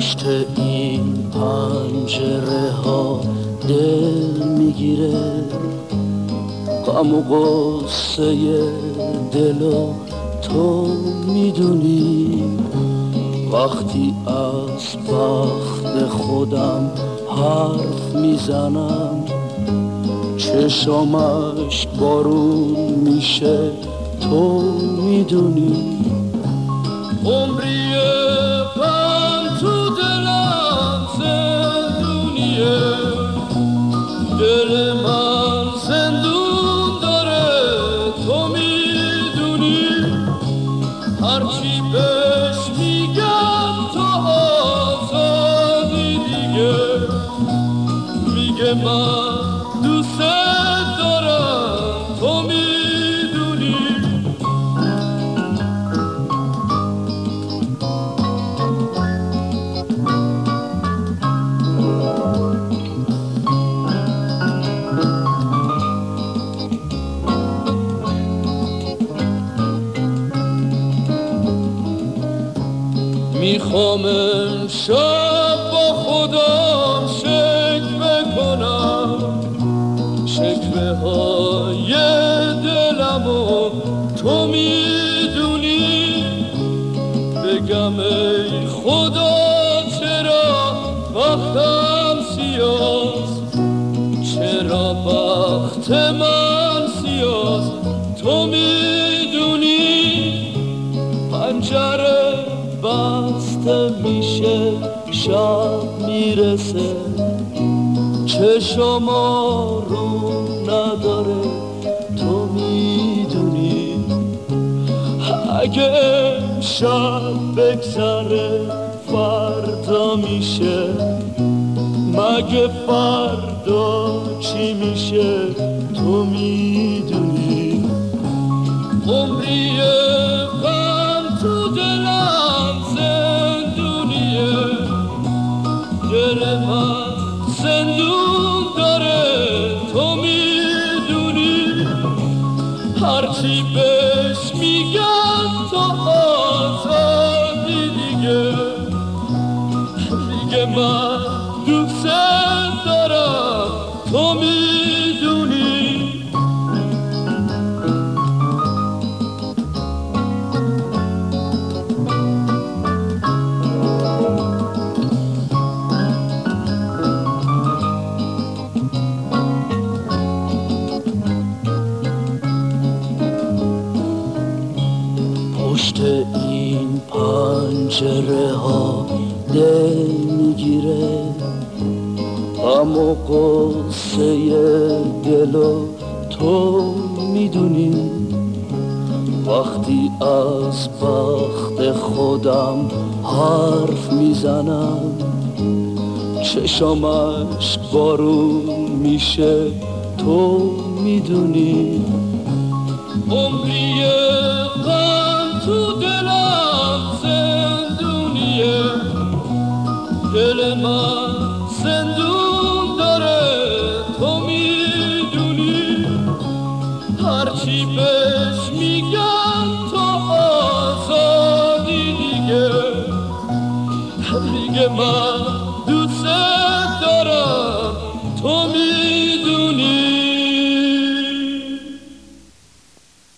پشت این پنجره ها دل میگیره، غم و غصه دلو تو میدونی. وقتی از بخت خودم حرف میزنم، چشمش بارون میشه تو میدونی. عمری غم تو دلم زندونیه، دل من زندون داره تو میدونی. هرچی بهش میگم تو آزادی دیگه، میگه من دوست دارم تو میدونی. میخوام امشب با خودم شکوه کنم، شکوه های دلمو تو میدونی. بگم ای خدا چرا بختم سیاست، چرا بخت من سیاست تو میدونی. پنجره بسته میشه شب میرسه، چشم رو نداره تو میدونی. اگه امشب بگذره فردا میشه، مگه فردا چی میشه تو میدونی. عمری غم تو دلم زندونیه، دل من زندون داره تو میدونی. هرچی بهش میگم تو آزادی دیگه، میگه من دوست دارم تو میدونی. پشت این پنجره ها دل میگیره، غم و غصه دلو تو میدونی. وقتی از بخت خودم حرف میزنم، چشمش بارون میشه تو میدونی. عمری غم تو دلم زندونیه، دل من زندون داره تو میدونی. هرچی بهش میگم تو آزادی دیگه، میگه من